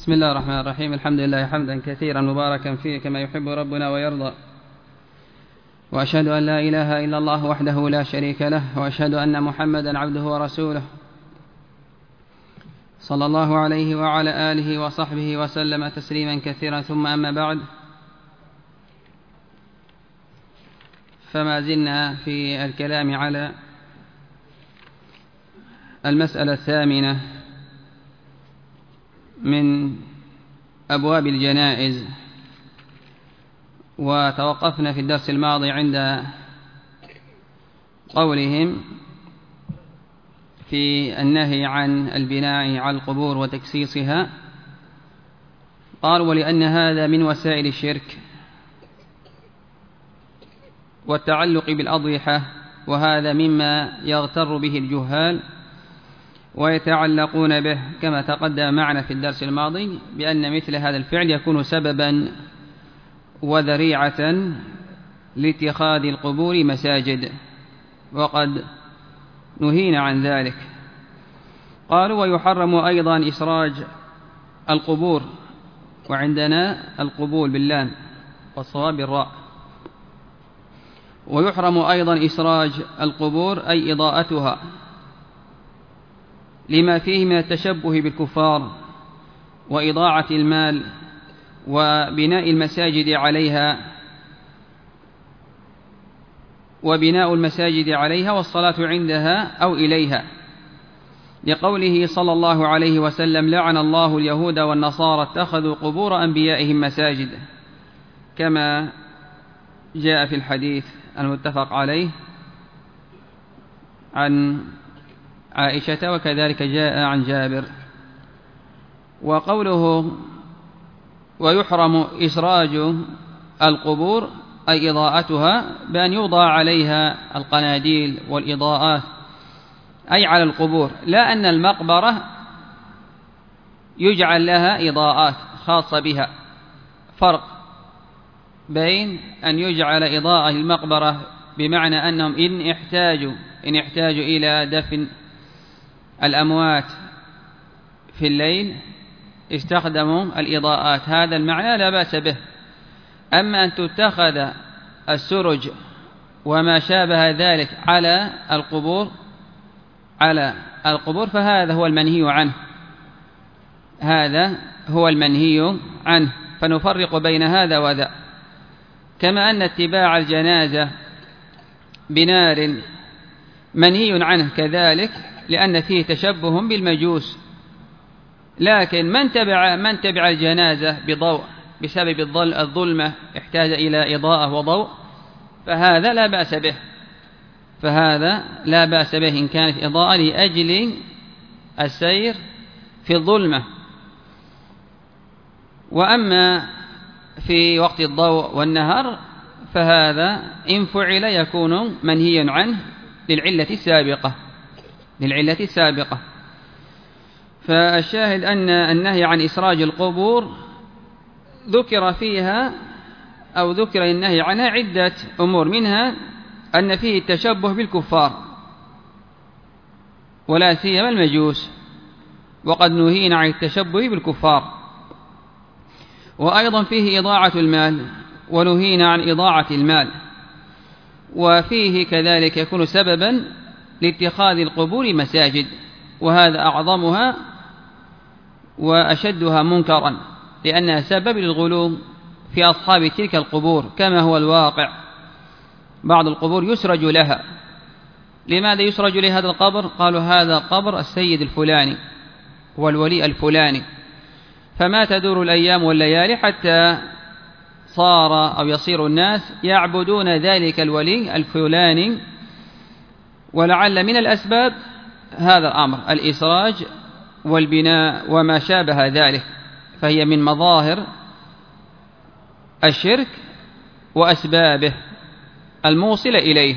بسم الله الرحمن الرحيم. الحمد لله حمدا كثيرا مباركا فيه كما يحب ربنا ويرضى، وأشهد أن لا إله إلا الله وحده لا شريك له، وأشهد أن محمدا عبده ورسوله صلى الله عليه وعلى آله وصحبه وسلم تسليما كثيرا. ثم أما بعد، فما زلنا في الكلام على المسألة الثامنة من أبواب الجنائز، وتوقفنا في الدرس الماضي عند قولهم في النهي عن البناء على القبور وتكسيسها. قالوا: ولأن هذا من وسائل الشرك والتعلق بالأضرحة، وهذا مما يغتر به الجهال ويتعلقون به، كما تقدم معنا في الدرس الماضي بأن مثل هذا الفعل يكون سببا وذريعة لاتخاذ القبور مساجد، وقد نهينا عن ذلك. قالوا: ويحرم أيضا إسراج القبور، وعندنا القبول باللام والصواب بالراء. ويحرم أيضا إسراج القبور أي إضاءتها، لما فيه من التشبه بالكفار وإضاعة المال وبناء المساجد عليها والصلاة عندها أو إليها، لقوله صلى الله عليه وسلم: لعن الله اليهود والنصارى اتخذوا قبور أنبيائهم مساجد، كما جاء في الحديث المتفق عليه عن عائشة، وكذلك جاء عن جابر. وقوله: ويحرم إسراج القبور أي إضاءتها، بأن يوضع عليها القناديل والإضاءات، أي على القبور، لا أن المقبرة يجعل لها إضاءات خاصة بها. فرق بين أن يجعل إضاءة المقبرة بمعنى أنهم إن احتاجوا إلى دفن الأموات في الليل استخدموا الإضاءات، هذا المعنى لا بأس به. أما أن تتخذ السرج وما شابه ذلك على القبور فهذا هو المنهي عنه، فنفرق بين هذا وذا. كما أن اتباع الجنازة بنار منهي عنه كذلك، لأن فيه تشبه بالمجوس. لكن من تبع الجنازة بضوء بسبب الظلمة احتاج إلى إضاءة وضوء، فهذا لا بأس به إن كانت إضاءة لأجل السير في الظلمة. وأما في وقت الضوء والنهار فهذا إن فعل يكون منهي عنه للعلة السابقة. فالشاهد أن النهي عن إسراج القبور ذكر النهي عنها عدة أمور، منها أن فيه التشبه بالكفار ولا سيما المجوس، وقد نهينا عن التشبه بالكفار. وأيضا فيه إضاعة المال، ونهينا عن إضاعة المال. وفيه كذلك يكون سببا لاتخاذ القبور مساجد، وهذا أعظمها وأشدها منكرا، لأنها سبب للغلو في أصحاب تلك القبور، كما هو الواقع. بعض القبور يسرج لها. لماذا يسرج لهذا القبر؟ قالوا: هذا قبر السيد الفلاني والولي الفلاني، فما تدور الأيام والليالي حتى يصير الناس يعبدون ذلك الولي الفلاني. ولعل من الأسباب هذا الأمر، الإسراج والبناء وما شابه ذلك، فهي من مظاهر الشرك وأسبابه الموصلة إليه.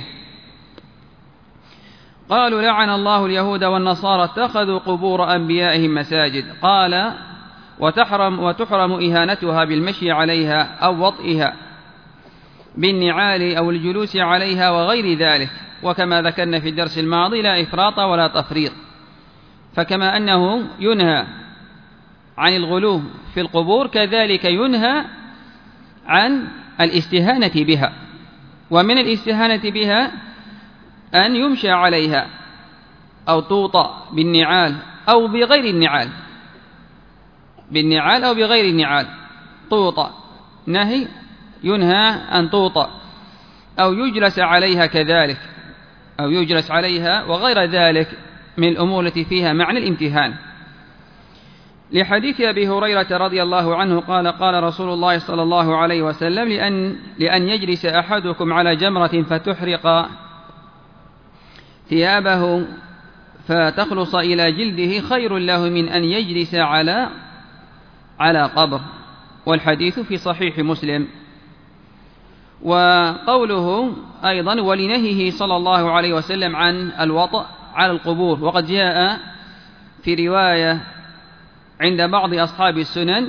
قالوا: لعن الله اليهود والنصارى اتخذوا قبور أنبيائهم مساجد. قال: وتحرم إهانتها بالمشي عليها أو وطئها بالنعال أو الجلوس عليها وغير ذلك. وكما ذكرنا في الدرس الماضي لا إفراط ولا تفريط، فكما أنه ينهى عن الغلو في القبور كذلك ينهى عن الاستهانة بها. ومن الاستهانة بها أن يمشى عليها أو توطأ بالنعال أو بغير النعال، بالنعال أو بغير النعال توطأ، نهي ينهى أن توطأ، أو يجلس عليها كذلك، أو يجلس عليها وغير ذلك من الأمور التي فيها معنى الامتهان. لحديث أبي هريرة رضي الله عنه قال قال رسول الله صلى الله عليه وسلم لأن يجلس أحدكم على جمرة فتحرق ثيابه فتخلص إلى جلده خير له من أن يجلس على قبر. والحديث في صحيح مسلم. وقوله أيضا ولنهيه صلى الله عليه وسلم عن الوطأ على القبور، وقد جاء في رواية عند بعض أصحاب السنن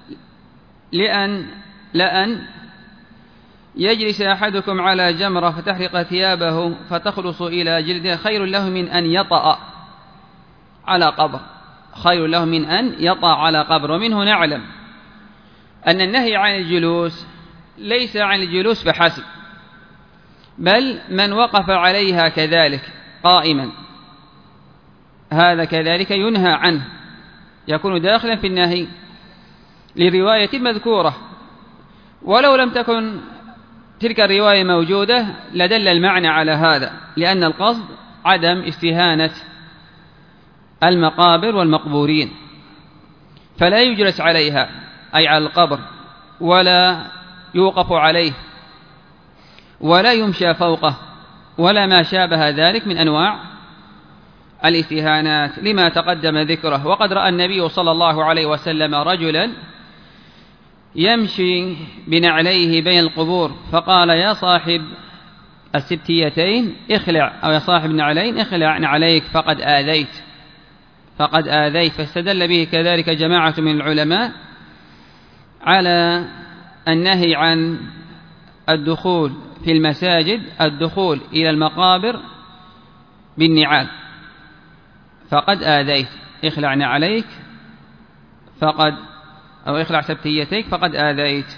لأن يجلس أحدكم على جمرة فتحرق ثيابه فتخلص إلى جلده خير له من أن يطأ على قبر، خير له من أن يطأ على قبر. ومنه نعلم أن النهي عن الجلوس ليس عن الجلوس فحسب، بل من وقف عليها كذلك قائما هذا كذلك ينهى عنه، يكون داخلا في النهي لرواية مذكورة. ولو لم تكن تلك الرواية موجودة لدل المعنى على هذا، لأن القصد عدم استهانة المقابر والمقبورين، فلا يجلس عليها أي على القبر، ولا يوقف عليه، ولا يمشى فوقه، ولا ما شابه ذلك من أنواع الاستهانات لما تقدم ذكره. وقد رأى النبي صلى الله عليه وسلم رجلا يمشي بنعليه بين القبور فقال يا صاحب السبتيتين اخلع، أو يا صاحب النعلين اخلع نعليك فقد آذيت. فاستدل به كذلك جماعة من العلماء على النهي عن الدخول في المساجد، الدخول إلى المقابر بالنعال، فقد آذيت، اخلع نعليك أو اخلع سبتيتيك فقد آذيت.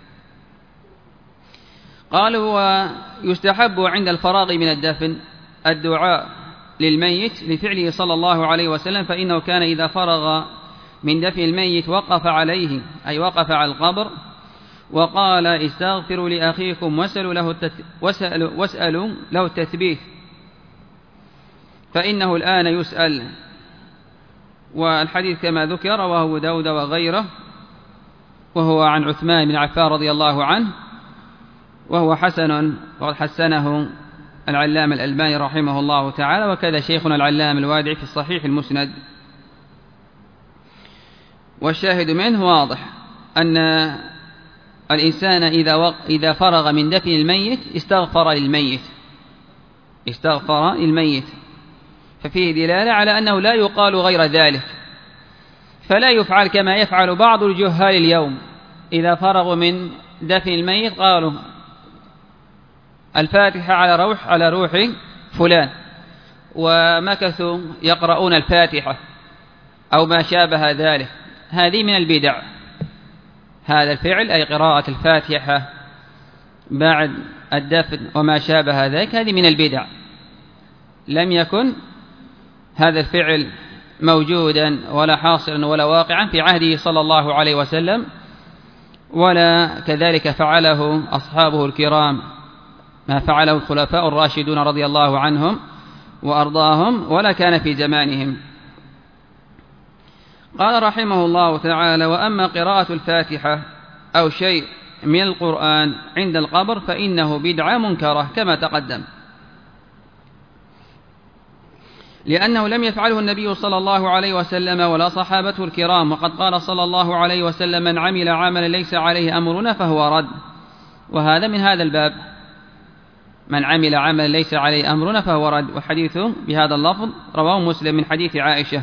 قالوا ويستحب عند الفراغ من الدفن الدعاء للميت لفعله صلى الله عليه وسلم، فإنه كان إذا فرغ من دفن الميت وقف عليه، أي وقف على القبر وقال استغفروا لأخيكم واسألوا له التثبيت فإنه الآن يسأل. والحديث كما ذكر رواه أبو داود وغيره، وهو عن عثمان بن عفان رضي الله عنه، وهو حسن، وقد حسنه العلام الألباني رحمه الله تعالى، وكذا شيخنا العلام الوادعي في الصحيح المسند. والشاهد منه واضح أن الإنسان إذا فرغ من دفن الميت استغفر للميت، ففيه دلالة على أنه لا يقال غير ذلك، فلا يفعل كما يفعل بعض الجهال اليوم، إذا فرغوا من دفن الميت قالوا الفاتحة على روح فلان، ومكثوا يقرؤون الفاتحة أو ما شابه ذلك. هذه من البدع، هذا الفعل أي قراءة الفاتحة بعد الدفن وما شابه ذلك، هذه من البدع. لم يكن هذا الفعل موجودا ولا حاصلا ولا واقعا في عهده صلى الله عليه وسلم، ولا كذلك فعله أصحابه الكرام، ما فعله الخلفاء الراشدون رضي الله عنهم وأرضاهم، ولا كان في زمانهم. قال رحمه الله تعالى وأما قراءة الفاتحة أو شيء من القرآن عند القبر فإنه بدعة منكرة كما تقدم، لأنه لم يفعله النبي صلى الله عليه وسلم ولا صحابته الكرام. وقد قال صلى الله عليه وسلم من عمل عملا ليس عليه أمرنا فهو رد، وهذا من هذا الباب، من عمل عملا ليس عليه أمرنا فهو رد. وحديث بهذا اللفظ رواه مسلم من حديث عائشة،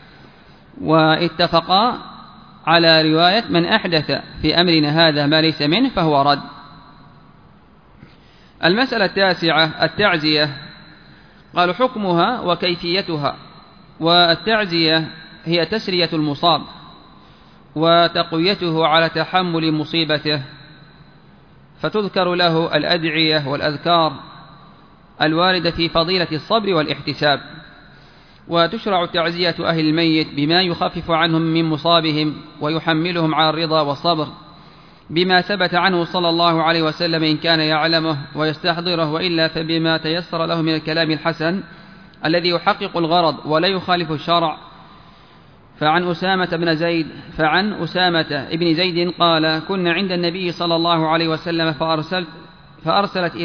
واتفقا على رواية من أحدث في أمرنا هذا ما ليس منه فهو رد. المسألة التاسعة التعزية. قالوا حكمها وكيفيتها. والتعزية هي تسرية المصاب وتقويته على تحمل مصيبته، فتذكر له الأدعية والأذكار الواردة في فضيلة الصبر والاحتساب، وتشرع تعزية أهل الميت بما يخفف عنهم من مصابهم ويحملهم على الرضا والصبر بما ثبت عنه صلى الله عليه وسلم إن كان يعلمه ويستحضره، وإلا فبما تيسر له من الكلام الحسن الذي يحقق الغرض ولا يخالف الشرع. فعن أسامة بن زيد قال: كنا عند النبي صلى الله عليه وسلم فأرسلت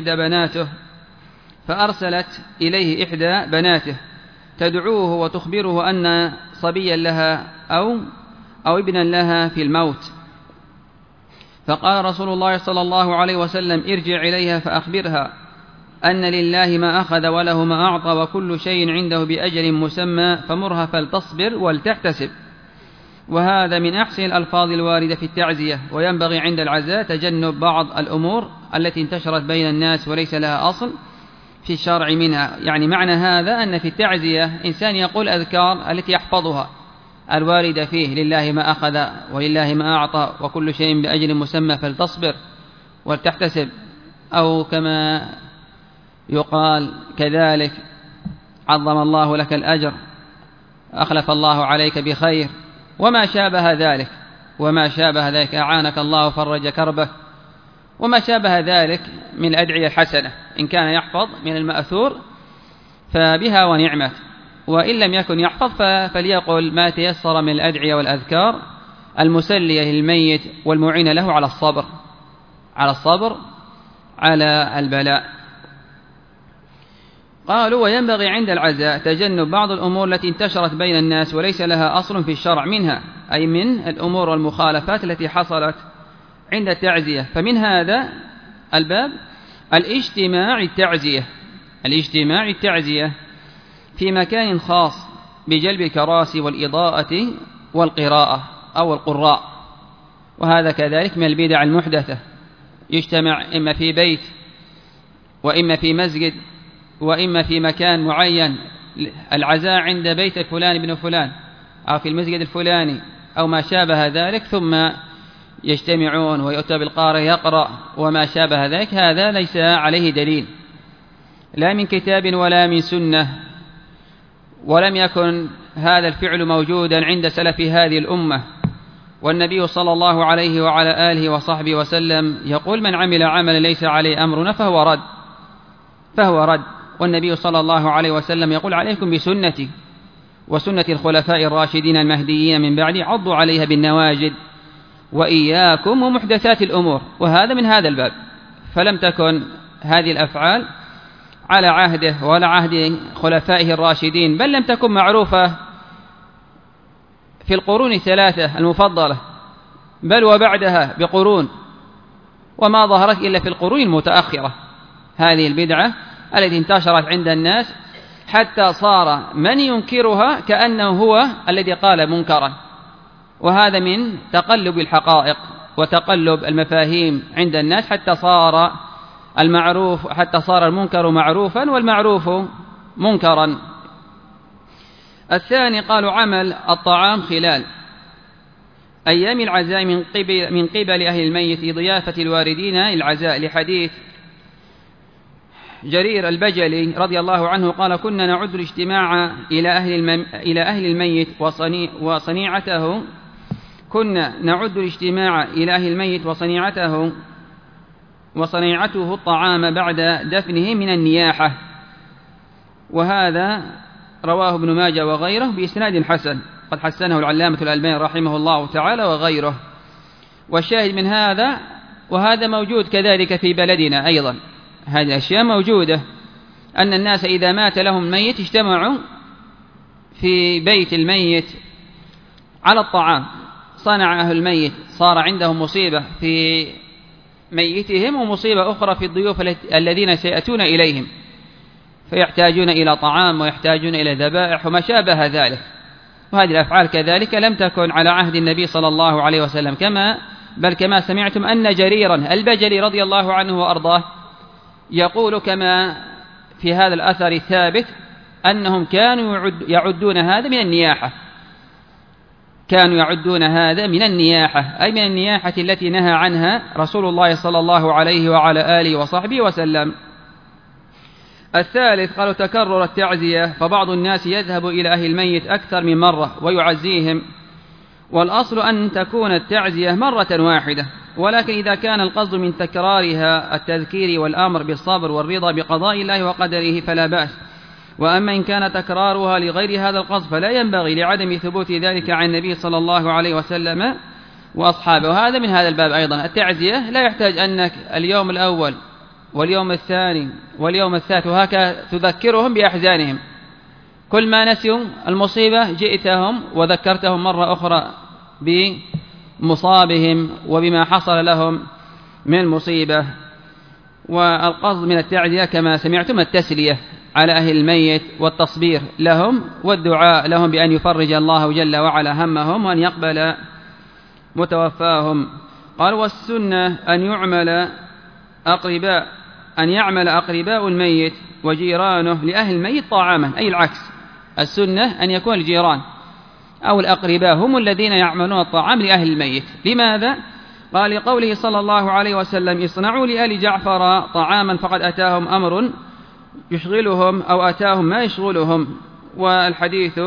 إليه إحدى بناته تدعوه وتخبره أن صبيا لها أو ابنا لها في الموت، فقال رسول الله صلى الله عليه وسلم: ارجع إليها فأخبرها أن لله ما أخذ وله ما أعطى وكل شيء عنده بأجل مسمى، فمرها فلتصبر ولتحتسب. وهذا من أحسن الألفاظ الواردة في التعزية. وينبغي عند العزاء تجنب بعض الأمور التي انتشرت بين الناس وليس لها أصل في الشرع منها. يعني معنى هذا أن في التعزية إنسان يقول أذكار التي يحفظها الواردة فيه: لله ما أخذ ولله ما أعطى وكل شيء بأجل مسمى فلتصبر ولتحتسب، أو كما يقال كذلك: عظم الله لك الأجر، أخلف الله عليك بخير، وما شابه ذلك، أعانك الله فرج كربك، وما شابه ذلك من الأدعية الحسنة. إن كان يحفظ من المأثور فبها ونعمت، وإن لم يكن يحفظ فليقل ما تيسر من الأدعية والأذكار المسلية للميت والمعينة له على الصبر على البلاء. قالوا: وينبغي عند العزاء تجنب بعض الأمور التي انتشرت بين الناس وليس لها أصل في الشرع منها، أي من الأمور والمخالفات التي حصلت عند التعزية. فمن هذا الباب الاجتماع التعزية في مكان خاص بجلب الكراسي والإضاءة والقراءة أو القراء، وهذا كذلك من البدع المحدثة. يجتمع إما في بيت وإما في مسجد وإما في مكان معين، العزاء عند بيت فلان بن فلان أو في المسجد الفلاني أو ما شابه ذلك، ثم يجتمعون ويؤتى بالقارئ يقرأ وما شابه ذلك. هذا ليس عليه دليل لا من كتاب ولا من سنة، ولم يكن هذا الفعل موجودا عند سلف هذه الأمة. والنبي صلى الله عليه وعلى آله وصحبه وسلم يقول: من عمل عملا ليس عليه أمرنا فهو رد. والنبي صلى الله عليه وسلم يقول: عليكم بسنتي وسنة الخلفاء الراشدين المهديين من بعدي، عضوا عليها بالنواجذ وإياكم ومحدثات الأمور. وهذا من هذا الباب. فلم تكن هذه الأفعال على عهده ولا عهد خلفائه الراشدين، بل لم تكن معروفة في القرون الثلاثة المفضلة، بل وبعدها بقرون، وما ظهرت إلا في القرون المتأخرة هذه البدعة التي انتشرت عند الناس حتى صار من ينكرها كأنه هو الذي قال منكرا. وهذا من تقلب الحقائق وتقلب المفاهيم عند الناس حتى صار المنكر معروفا والمعروف منكرا. الثاني قالوا: عمل الطعام خلال أيام العزاء من قبل أهل الميت ضيافة الواردين العزاء، لحديث جرير البجلي رضي الله عنه قال: كنا نعد الاجتماع إلى أهل الميت وصنيعته وصنيعته الطعام بعد دفنه من النياحة. وهذا رواه ابن ماجه وغيره بإسناد حسن، قد حسنه العلامة الألباني رحمه الله تعالى وغيره. والشاهد من هذا، وهذا موجود كذلك في بلدنا أيضا، هذه الأشياء موجودة، أن الناس إذا مات لهم ميت اجتمعوا في بيت الميت على الطعام. صنع أهل الميت، صار عندهم مصيبة في ميتهم ومصيبة أخرى في الضيوف الذين سيأتون إليهم، فيحتاجون إلى طعام ويحتاجون إلى ذبائح وما شابه ذلك. وهذه الأفعال كذلك لم تكن على عهد النبي صلى الله عليه وسلم، كما سمعتم أن جريرا البجلي رضي الله عنه وأرضاه يقول كما في هذا الأثر الثابت أنهم كانوا يعدون هذا من النياحة، كانوا يعدون هذا من النياحة، أي من النياحة التي نهى عنها رسول الله صلى الله عليه وعلى آله وصحبه وسلم. الثالث قالوا تكرر التعزية، فبعض الناس يذهب إلى أهل الميت أكثر من مرة ويعزيهم، والأصل أن تكون التعزية مرة واحدة، ولكن إذا كان القصد من تكرارها التذكير والأمر بالصبر والرضا بقضاء الله وقدره فلا بأس. وأما إن كان تكرارها لغير هذا القصد فلا ينبغي لعدم ثبوت ذلك عن النبي صلى الله عليه وسلم وأصحابه. وهذا من هذا الباب أيضا، التعزية لا يحتاج أنك اليوم الأول واليوم الثاني واليوم الثالث وهكذا تذكرهم بأحزانهم، كل ما نسيوا المصيبة جئتهم وذكرتهم مرة أخرى بمصابهم وبما حصل لهم من مصيبة. والقصد من التعزية كما سمعتم التسلية على أهل الميت والتصبير لهم والدعاء لهم بأن يفرج الله جل وعلا همهم وأن يقبل متوفاهم. قال والسنة أن يعمل أقرباء الميت وجيرانه لأهل الميت طعاما، أي العكس، السنة أن يكون الجيران أو الأقرباء هم الذين يعملون الطعام لأهل الميت. لماذا؟ قال لقوله صلى الله عليه وسلم اصنعوا لآل جعفر طعاما فقد أتاهم أمر يشغلهم أو أتاهم ما يشغلهم. والحديث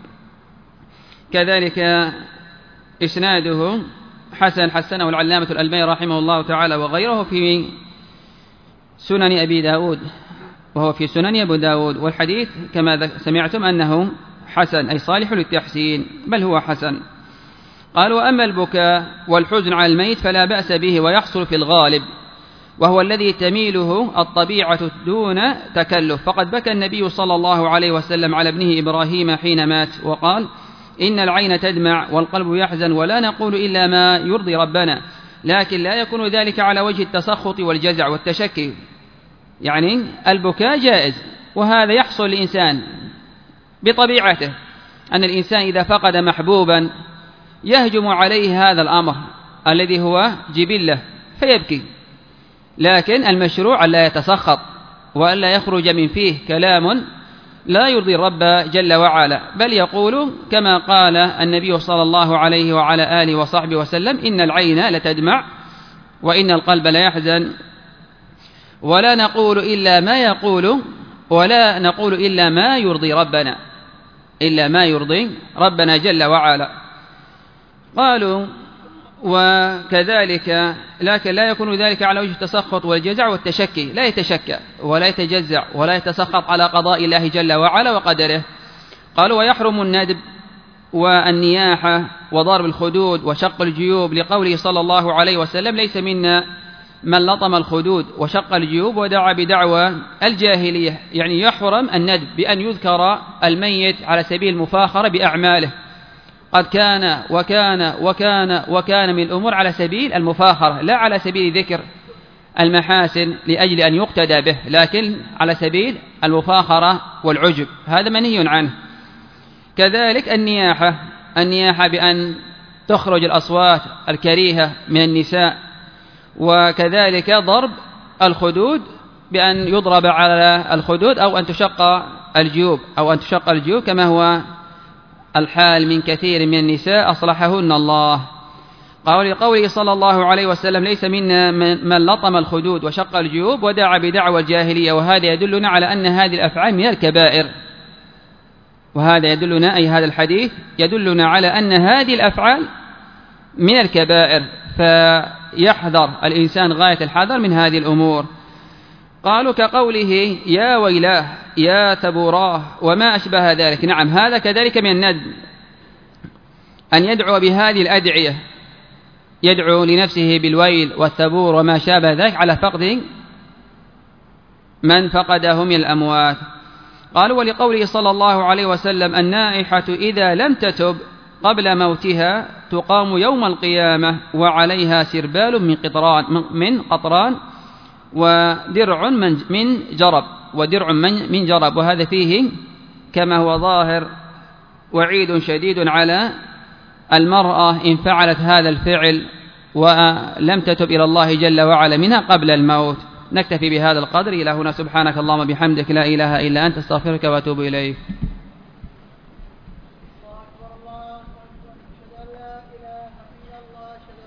كذلك إسناده حسنه العلامة الألباني رحمه الله تعالى وغيره في سنن أبي داود، وهو في سنن أبي داود، والحديث كما سمعتم أنه حسن أي صالح للتحسين، بل هو حسن. قال وأما البكاء والحزن على الميت فلا بأس به ويحصل في الغالب، وهو الذي تميله الطبيعة دون تكلف. فقد بكى النبي صلى الله عليه وسلم على ابنه إبراهيم حين مات وقال إن العين تدمع والقلب يحزن ولا نقول إلا ما يرضي ربنا، لكن لا يكون ذلك على وجه التسخط والجزع والتشكي. يعني البكاء جائز، وهذا يحصل للإنسان بطبيعته، أن الإنسان إذا فقد محبوبا يهجم عليه هذا الأمر الذي هو جبلة فيبكي، لكن المشروع ألا يتسخط وألا يخرج من فيه كلام لا يرضي الرب جل وعلا، بل يقول كما قال النبي صلى الله عليه وعلى آله وصحبه وسلم إن العين لتدمع وإن القلب ليحزن ولا نقول إلا ما يرضي ربنا، إلا ما يرضي ربنا جل وعلا. قالوا وكذلك لكن لا يكون ذلك على وجه التسخط والجزع والتشكي، لا يتشكى ولا يتجزع ولا يتسخط على قضاء الله جل وعلا وقدره. قالوا ويحرم الندب والنياحة وضرب الخدود وشق الجيوب، لقوله صلى الله عليه وسلم ليس منا من لطم الخدود وشق الجيوب ودعا بدعوى الجاهلية. يعني يحرم الندب بأن يذكر الميت على سبيل المفاخرة بأعماله، قد كان وكان وكان وكان من الأمور على سبيل المفاخرة، لا على سبيل ذكر المحاسن لأجل أن يقتدى به، لكن على سبيل المفاخرة والعجب، هذا منهي عنه. كذلك النياحة بأن تخرج الأصوات الكريهة من النساء، وكذلك ضرب الخدود بأن يضرب على الخدود أو أن تشق الجيوب كما هو الحال من كثير من النساء أصلحهن الله. قال لقوله صلى الله عليه وسلم ليس منا من لطم الخدود وشق الجيوب ودعا بدعوى الجاهلية، وهذا يدلنا على أن هذه الأفعال من الكبائر، وهذا يدلنا أي هذا الحديث يدلنا على أن هذه الأفعال من الكبائر، فيحذر الإنسان غاية الحذر من هذه الأمور. قالوا كقوله يا ويلاه يا ثبوراه وما أشبه ذلك. نعم، هذا كذلك من الندب، أن يدعو بهذه الأدعية، يدعو لنفسه بالويل والثبور وما شابه ذلك على فقد من فقده من الأموات. قالوا ولقوله صلى الله عليه وسلم النائحة إذا لم تتب قبل موتها تقام يوم القيامة وعليها سربال من قطران ودرع من جرب، وهذا فيه كما هو ظاهر وعيد شديد على المرأة إن فعلت هذا الفعل ولم تتب إلى الله جل وعلا منها قبل الموت. نكتفي بهذا القدر إلى هنا. سبحانك اللهم بحمدك لا إله إلا أنت استغفرك وأتوب إليك. الله أشهد